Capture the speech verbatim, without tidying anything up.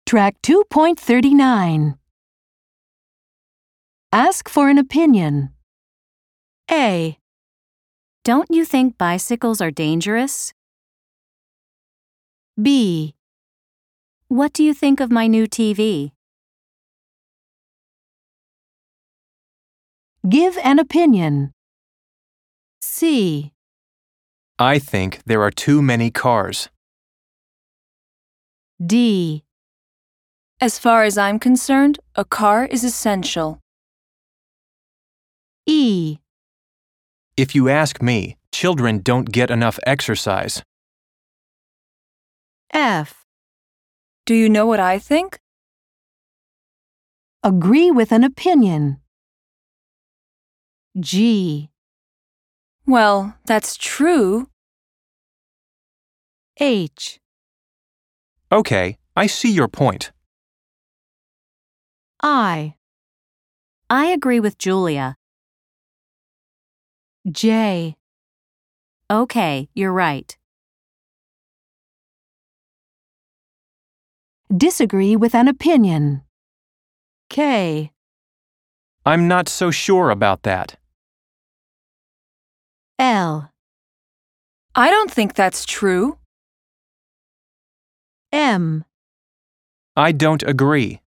Track two point three nine. Ask for an opinion. A. Don't you think bicycles are dangerous? B. What do you think of my new T V? Give an opinion. C. I think there are too many cars. D. As far as I'm concerned, a car is essential. E. If you ask me, children don't get enough exercise. F. Do you know what I think? Agree with an opinion. G. Well, that's true. H. Okay, I see your point. I. I agree with Julia. J. Okay, you're right. Disagree with an opinion. K. I'm not so sure about that. L. I don't think that's true. M. I don't agree.